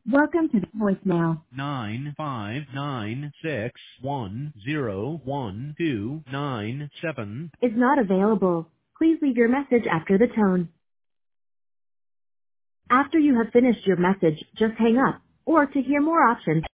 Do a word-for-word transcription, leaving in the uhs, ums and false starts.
Welcome to the voicemail. nine five nine six one zero one two nine seven. Is not available. Please leave your message after the tone. After you have finished your message, just hang up. Or to hear more options,